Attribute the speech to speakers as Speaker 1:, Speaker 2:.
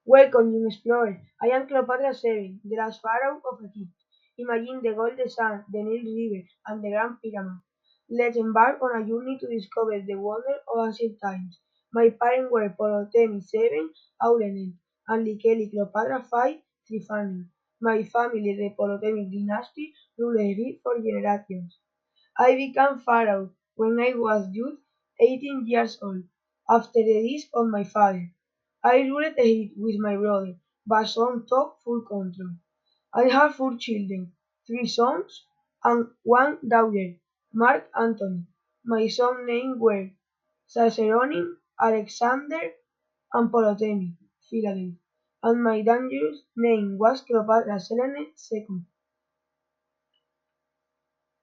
Speaker 1: Welcome, young explorer. I am Cleopatra VII, the last pharaoh of Egypt. Imagine the golden sun, the Nile River, and the Grand Pyramid. Let's embark on a journey to discover the wonder of ancient times. My parents were Ptolemy VII Aulemed and Likeli Cleopatra V Tryphane. My family, the Ptolemaic dynasty, ruled Egypt for generations. I became pharaoh when I was just 18 years old, after the death of my father. I ruled Egypt with my brother, but soon took full control. I have four children, three sons and one daughter, Mark Antony. My sons' names were Caesarion, Alexander, and Ptolemy, Philadelphia, and my daughter's name was Cleopatra Selene II.